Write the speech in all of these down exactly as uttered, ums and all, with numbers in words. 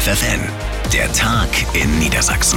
F F N, der Tag in Niedersachsen.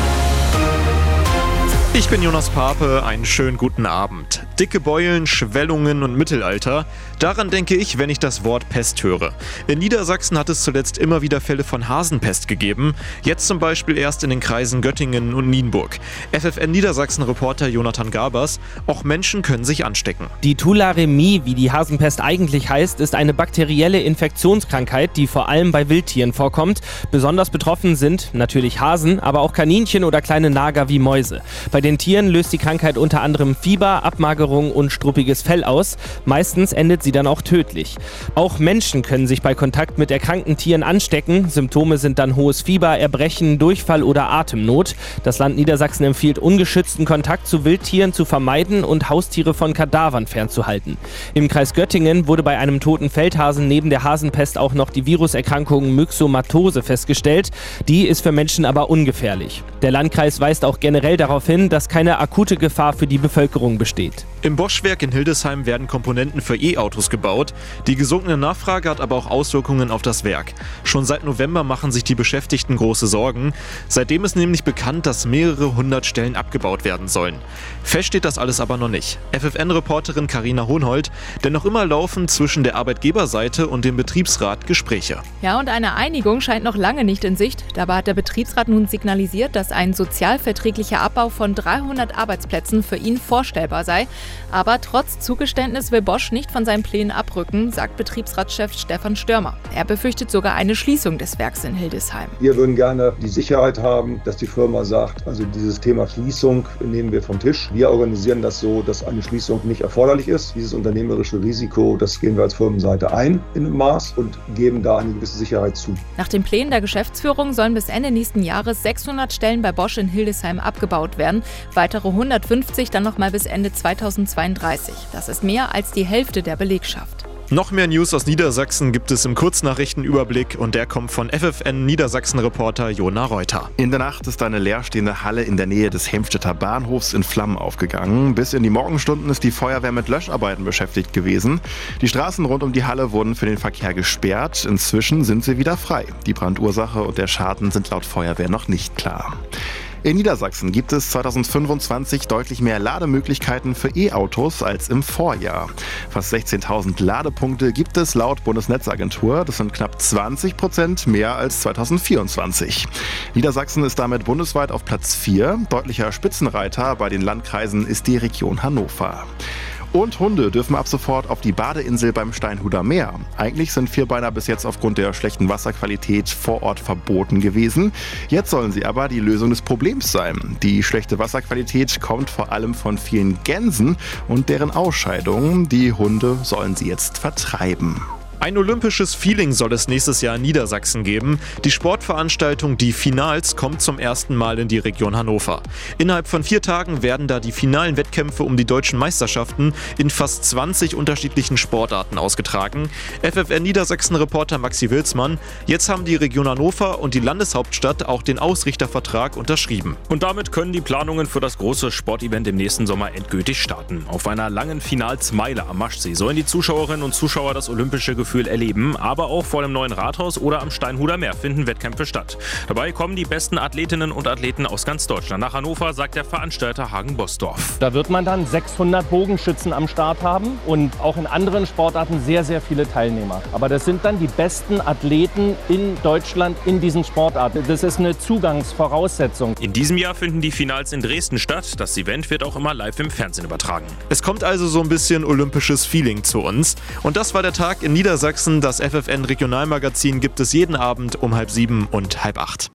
Ich bin Jonas Pape, einen schönen guten Abend. Dicke Beulen, Schwellungen und Mittelalter, daran denke ich, wenn ich das Wort Pest höre. In Niedersachsen hat es zuletzt immer wieder Fälle von Hasenpest gegeben, jetzt zum Beispiel erst in den Kreisen Göttingen und Nienburg. F F N Niedersachsen-Reporter Jonathan Gabers, auch Menschen können sich anstecken. Die Tularemie, wie die Hasenpest eigentlich heißt, ist eine bakterielle Infektionskrankheit, die vor allem bei Wildtieren vorkommt. Besonders betroffen sind natürlich Hasen, aber auch Kaninchen oder kleine Nager wie Mäuse. Bei den Tieren löst die Krankheit unter anderem Fieber, Abmagerung und struppiges Fell aus. Meistens endet sie dann auch tödlich. Auch Menschen können sich bei Kontakt mit erkrankten Tieren anstecken. Symptome sind dann hohes Fieber, Erbrechen, Durchfall oder Atemnot. Das Land Niedersachsen empfiehlt, ungeschützten Kontakt zu Wildtieren zu vermeiden und Haustiere von Kadavern fernzuhalten. Im Kreis Göttingen wurde bei einem toten Feldhasen neben der Hasenpest auch noch die Viruserkrankung Myxomatose festgestellt. Die ist für Menschen aber ungefährlich. Der Landkreis weist auch generell darauf hin, dass keine akute Gefahr für die Bevölkerung besteht. Im Bosch-Werk in Hildesheim werden Komponenten für E-Autos gebaut. Die gesunkene Nachfrage hat aber auch Auswirkungen auf das Werk. Schon seit November machen sich die Beschäftigten große Sorgen. Seitdem ist nämlich bekannt, dass mehrere hundert Stellen abgebaut werden sollen. Fest steht das alles aber noch nicht. F F N-Reporterin Carina Hohnhold, denn noch immer laufen zwischen der Arbeitgeberseite und dem Betriebsrat Gespräche. Ja, und eine Einigung scheint noch lange nicht in Sicht. Dabei hat der Betriebsrat nun signalisiert, dass ein sozialverträglicher Abbau von dreihundert Arbeitsplätzen für ihn vorstellbar sei. Aber trotz Zugeständnis will Bosch nicht von seinen Plänen abrücken, sagt Betriebsratschef Stefan Störmer. Er befürchtet sogar eine Schließung des Werks in Hildesheim. Wir würden gerne die Sicherheit haben, dass die Firma sagt, also dieses Thema Schließung nehmen wir vom Tisch. Wir organisieren das so, dass eine Schließung nicht erforderlich ist. Dieses unternehmerische Risiko, das gehen wir als Firmenseite ein in einem Maß und geben da eine gewisse Sicherheit zu. Nach den Plänen der Geschäftsführung sollen bis Ende nächsten Jahres sechshundert Stellen bei Bosch in Hildesheim abgebaut werden. Weitere hundertfünfzig dann nochmal bis Ende zweitausendzweiunddreißig. Das ist mehr als die Hälfte der Belegschaft. Noch mehr News aus Niedersachsen gibt es im Kurznachrichtenüberblick und der kommt von F F N Niedersachsen-Reporter Jona Reuter. In der Nacht ist eine leerstehende Halle in der Nähe des Helmstedter Bahnhofs in Flammen aufgegangen. Bis in die Morgenstunden ist die Feuerwehr mit Löscharbeiten beschäftigt gewesen. Die Straßen rund um die Halle wurden für den Verkehr gesperrt. Inzwischen sind sie wieder frei. Die Brandursache und der Schaden sind laut Feuerwehr noch nicht klar. In Niedersachsen gibt es zweitausendfünfundzwanzig deutlich mehr Lademöglichkeiten für E-Autos als im Vorjahr. Fast sechzehntausend Ladepunkte gibt es laut Bundesnetzagentur. Das sind knapp zwanzig Prozent mehr als zweitausendvierundzwanzig. Niedersachsen ist damit bundesweit auf Platz vier. Deutlicher Spitzenreiter bei den Landkreisen ist die Region Hannover. Und Hunde dürfen ab sofort auf die Badeinsel beim Steinhuder Meer. Eigentlich sind Vierbeiner bis jetzt aufgrund der schlechten Wasserqualität vor Ort verboten gewesen. Jetzt sollen sie aber die Lösung des Problems sein. Die schlechte Wasserqualität kommt vor allem von vielen Gänsen und deren Ausscheidungen. Die Hunde sollen sie jetzt vertreiben. Ein olympisches Feeling soll es nächstes Jahr in Niedersachsen geben. Die Sportveranstaltung Die Finals kommt zum ersten Mal in die Region Hannover. Innerhalb von vier Tagen werden da die finalen Wettkämpfe um die deutschen Meisterschaften in fast zwanzig unterschiedlichen Sportarten ausgetragen. F F N Niedersachsen-Reporter Maxi Wilsmann, jetzt haben die Region Hannover und die Landeshauptstadt auch den Ausrichtervertrag unterschrieben. Und damit können die Planungen für das große Sportevent im nächsten Sommer endgültig starten. Auf einer langen Finalsmeile am Maschsee sollen die Zuschauerinnen und Zuschauer das olympische Gefühl erleben, aber auch vor dem neuen Rathaus oder am Steinhuder Meer finden Wettkämpfe statt. Dabei kommen die besten Athletinnen und Athleten aus ganz Deutschland nach Hannover, sagt der Veranstalter Hagen Bosdorf. Da wird man dann sechshundert Bogenschützen am Start haben und auch in anderen Sportarten sehr, sehr viele Teilnehmer. Aber das sind dann die besten Athleten in Deutschland in diesen Sportarten. Das ist eine Zugangsvoraussetzung. In diesem Jahr finden die Finals in Dresden statt. Das Event wird auch immer live im Fernsehen übertragen. Es kommt also so ein bisschen olympisches Feeling zu uns. Und das war der Tag in Niedersachsen. Das F F N Regionalmagazin gibt es jeden Abend um halb sieben und halb acht.